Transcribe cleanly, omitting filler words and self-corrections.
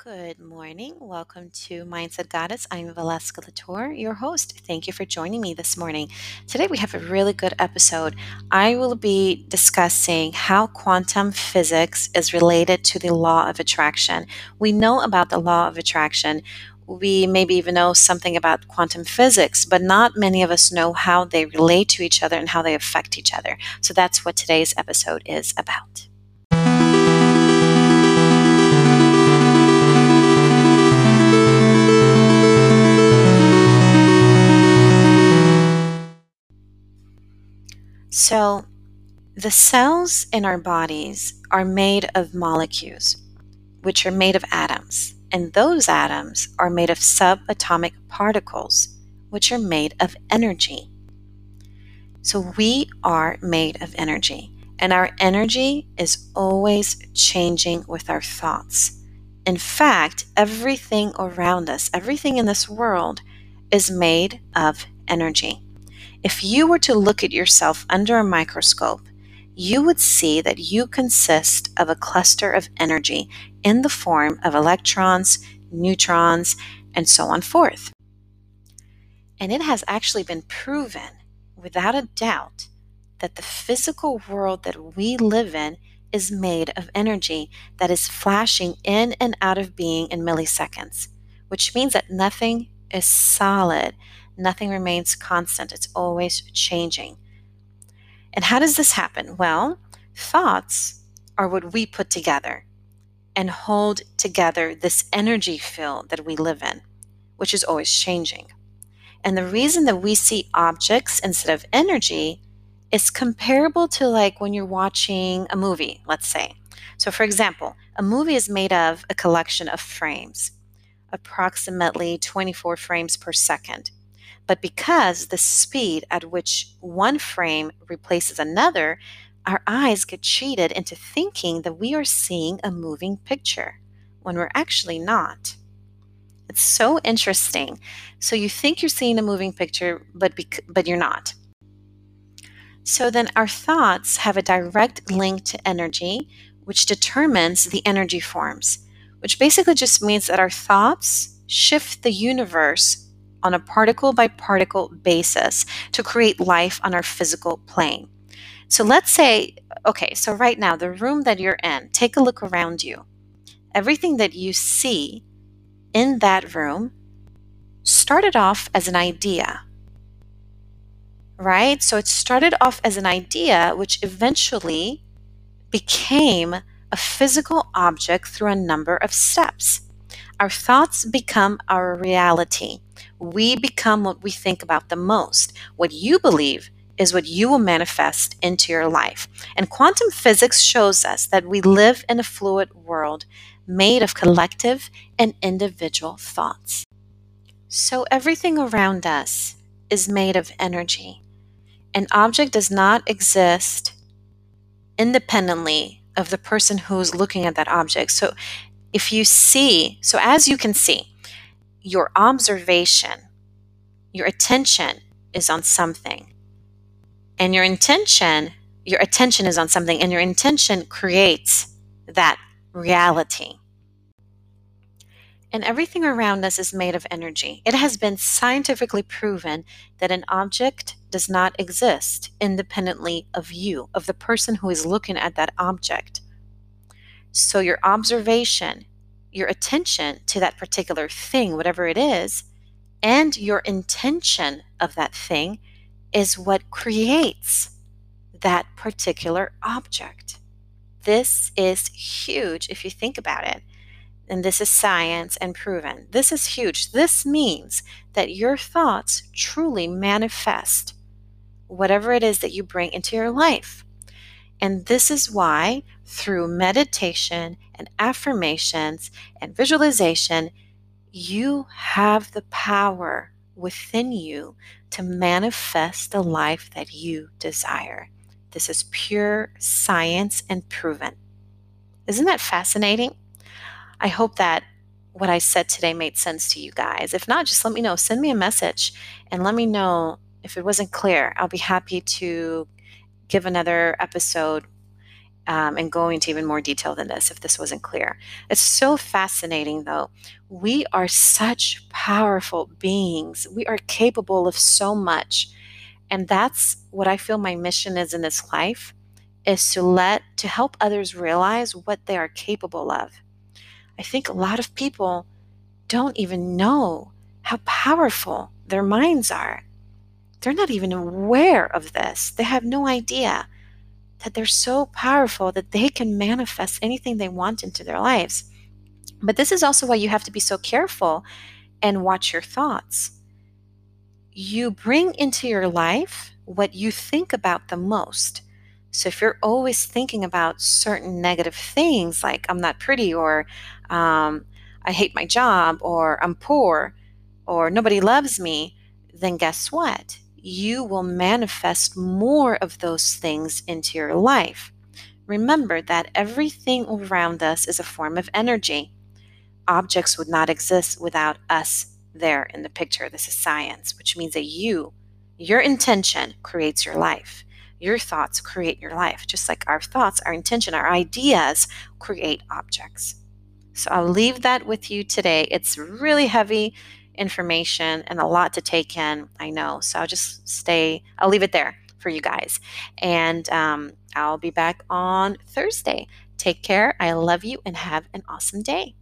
Good morning. Welcome to Mindset Goddess. I'm Valeska Latour, your host. Thank you for joining me this morning. Today we have a really good episode. I will be discussing how quantum physics is related to the law of attraction. We know about the law of attraction. We maybe even know something about quantum physics, but not many of us know how they relate to each other and how they affect each other. So that's what today's episode is about. So, the cells in our bodies are made of molecules, which are made of atoms, and those atoms are made of subatomic particles, which are made of energy. So we are made of energy, and our energy is always changing with our thoughts. In fact, everything around us, everything in this world, is made of energy. If you were to look at yourself under a microscope, you would see that you consist of a cluster of energy in the form of electrons, neutrons, and so on forth. And it has actually been proven, without a doubt, that the physical world that we live in is made of energy that is flashing in and out of being in milliseconds, which means that nothing is solid, nothing remains constant, it's always changing. And how does this happen? Well, thoughts are what we put together and hold together this energy field that we live in, which is always changing. And the reason that we see objects instead of energy is comparable to like when you're watching a movie, let's say. So, for example, a movie is made of a collection of frames, approximately 24 frames per second. But because the speed at which one frame replaces another, our eyes get cheated into thinking that we are seeing a moving picture when we're actually not. It's so interesting. So you think you're seeing a moving picture, but you're not. So then our thoughts have a direct link to energy, which determines the energy forms, which basically just means that our thoughts shift the universe on a particle by particle basis to create life on our physical plane. So let's say, okay, so right now, the room that you're in, take a look around you. Everything that you see in that room started off as an idea, right? So it started off as an idea, which eventually became a physical object through a number of steps. Our thoughts become our reality. We become what we think about the most. What you believe is what you will manifest into your life. And quantum physics shows us that we live in a fluid world made of collective and individual thoughts. So everything around us is made of energy. An object does not exist independently of the person who's looking at that object. So as you can see, your observation, your attention is on something. And your attention is on something, and your intention creates that reality. And everything around us is made of energy. It has been scientifically proven that an object does not exist independently of you, of the person who is looking at that object. So your observation, your attention to that particular thing, whatever it is, and your intention of that thing is what creates that particular object. This is huge if you think about it. And this is science and proven. This is huge. This means that your thoughts truly manifest whatever it is that you bring into your life. And this is why, through meditation and affirmations and visualization, you have the power within you to manifest the life that you desire. This is pure science and proven. Isn't that fascinating? I hope that what I said today made sense to you guys. If not, just let me know. Send me a message and let me know if it wasn't clear. I'll be happy to give another episode and go into even more detail than this if this wasn't clear. It's so fascinating, though. We are such powerful beings. We are capable of so much. And that's what I feel my mission is in this life, is to help others realize what they are capable of. I think a lot of people don't even know how powerful their minds are. They're not even aware of this. They have no idea that they're so powerful that they can manifest anything they want into their lives. But this is also why you have to be so careful and watch your thoughts. You bring into your life what you think about the most. So if you're always thinking about certain negative things like I'm not pretty, or I hate my job, or I'm poor, or nobody loves me, then guess what? You will manifest more of those things into your life. Remember that everything around us is a form of energy. Objects would not exist without us there in the picture. This is science, which means that your intention creates your life. Your thoughts create your life, just like our thoughts, our intention, our ideas create objects. So I'll leave that with you today. It's really heavy information and a lot to take in, I know. So I'll leave it there for you guys. And I'll be back on Thursday. Take care. I love you and have an awesome day.